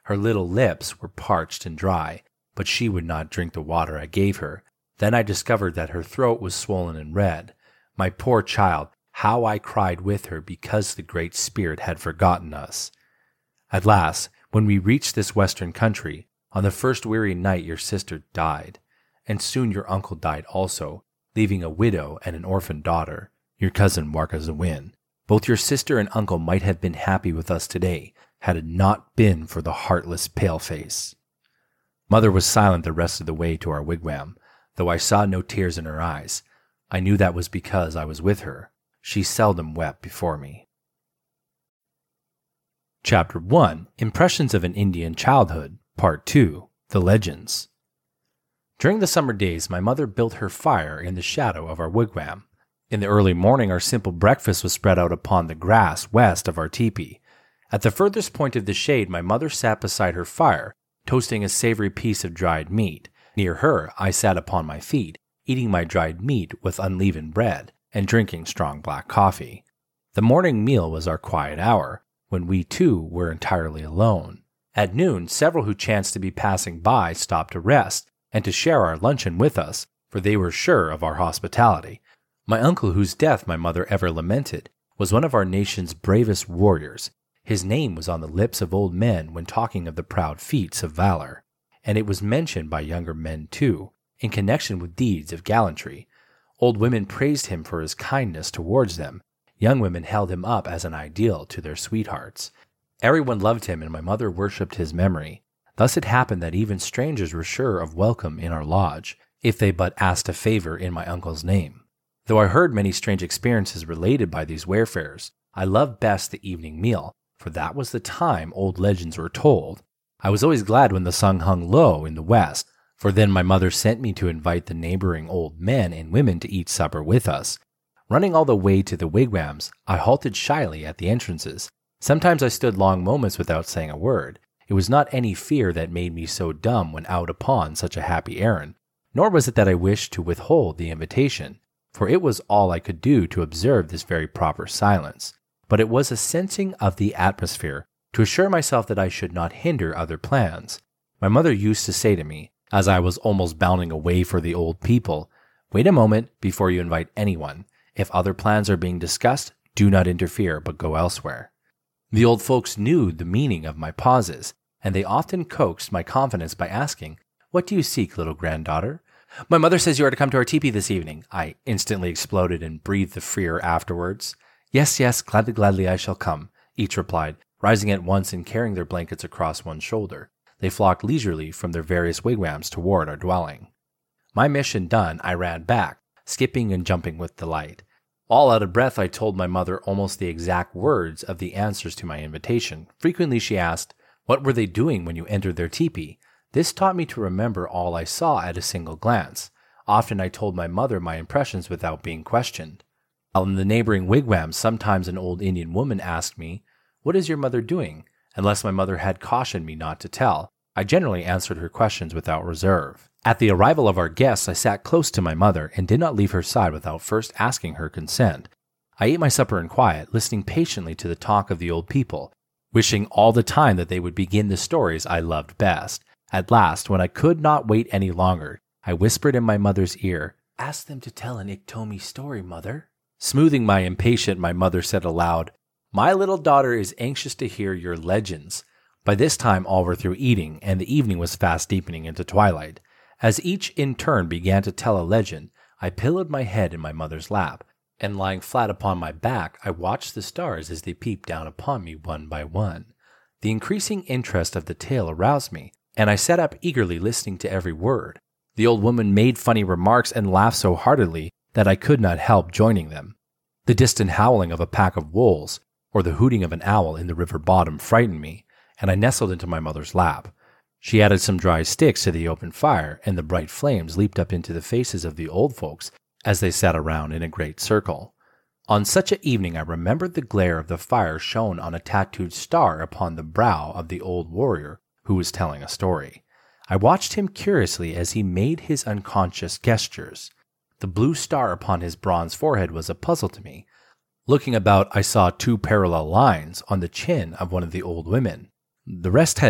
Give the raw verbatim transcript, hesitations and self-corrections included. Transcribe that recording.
Her little lips were parched and dry, but she would not drink the water I gave her. Then I discovered that her throat was swollen and red. My poor child, how I cried with her because the Great Spirit had forgotten us. At last, when we reached this western country, on the first weary night your sister died, and soon your uncle died also, leaving a widow and an orphan daughter, your cousin Warka-Zawin. Both your sister and uncle might have been happy with us today, had it not been for the heartless paleface. Mother was silent the rest of the way to our wigwam, though I saw no tears in her eyes. I knew that was because I was with her. She seldom wept before me. Chapter one. Impressions of an Indian Childhood, Part two. The Legends. During the summer days, my mother built her fire in the shadow of our wigwam. In the early morning, our simple breakfast was spread out upon the grass west of our teepee. At the furthest point of the shade, my mother sat beside her fire, toasting a savory piece of dried meat. Near her, I sat upon my feet, eating my dried meat with unleavened bread and drinking strong black coffee. The morning meal was our quiet hour, when we too were entirely alone. At noon, several who chanced to be passing by stopped to rest and to share our luncheon with us, for they were sure of our hospitality. My uncle, whose death my mother ever lamented, was one of our nation's bravest warriors. His name was on the lips of old men when talking of the proud feats of valor, and it was mentioned by younger men too, in connection with deeds of gallantry. Old women praised him for his kindness towards them. Young women held him up as an ideal to their sweethearts. Everyone loved him, and my mother worshipped his memory. Thus it happened that even strangers were sure of welcome in our lodge, if they but asked a favor in my uncle's name. Though I heard many strange experiences related by these wayfarers, I loved best the evening meal, for that was the time old legends were told. I was always glad when the sun hung low in the west, for then my mother sent me to invite the neighboring old men and women to eat supper with us. Running all the way to the wigwams, I halted shyly at the entrances. Sometimes I stood long moments without saying a word. It was not any fear that made me so dumb when out upon such a happy errand, nor was it that I wished to withhold the invitation, for it was all I could do to observe this very proper silence. But it was a sensing of the atmosphere, to assure myself that I should not hinder other plans. My mother used to say to me, as I was almost bounding away for the old people, "Wait a moment before you invite anyone. If other plans are being discussed, do not interfere, but go elsewhere." The old folks knew the meaning of my pauses, and they often coaxed my confidence by asking, "What do you seek, little granddaughter?" "My mother says you are to come to our teepee this evening," I instantly exploded and breathed the freer afterwards. "Yes, yes, gladly, gladly I shall come," each replied, rising at once and carrying their blankets across one shoulder. They flocked leisurely from their various wigwams toward our dwelling. My mission done, I ran back, skipping and jumping with delight. All out of breath, I told my mother almost the exact words of the answers to my invitation. Frequently she asked, "What were they doing when you entered their teepee?" This taught me to remember all I saw at a single glance. Often I told my mother my impressions without being questioned. While in the neighboring wigwams, sometimes an old Indian woman asked me, "What is your mother doing?" Unless my mother had cautioned me not to tell, I generally answered her questions without reserve. At the arrival of our guests, I sat close to my mother and did not leave her side without first asking her consent. I ate my supper in quiet, listening patiently to the talk of the old people, wishing all the time that they would begin the stories I loved best. At last, when I could not wait any longer, I whispered in my mother's ear, "Ask them to tell an Iktomi story, mother." Smoothing my impatience, my mother said aloud, "My little daughter is anxious to hear your legends." By this time all were through eating, and the evening was fast deepening into twilight. As each in turn began to tell a legend, I pillowed my head in my mother's lap, and lying flat upon my back, I watched the stars as they peeped down upon me one by one. The increasing interest of the tale aroused me, and I sat up eagerly listening to every word. The old woman made funny remarks and laughed so heartily that I could not help joining them. The distant howling of a pack of wolves, or the hooting of an owl in the river bottom frightened me, and I nestled into my mother's lap. She added some dry sticks to the open fire, and the bright flames leaped up into the faces of the old folks as they sat around in a great circle. On such an evening I remembered the glare of the fire shone on a tattooed star upon the brow of the old warrior who was telling a story. I watched him curiously as he made his unconscious gestures. The blue star upon his bronze forehead was a puzzle to me. Looking about, I saw two parallel lines on the chin of one of the old women. The rest had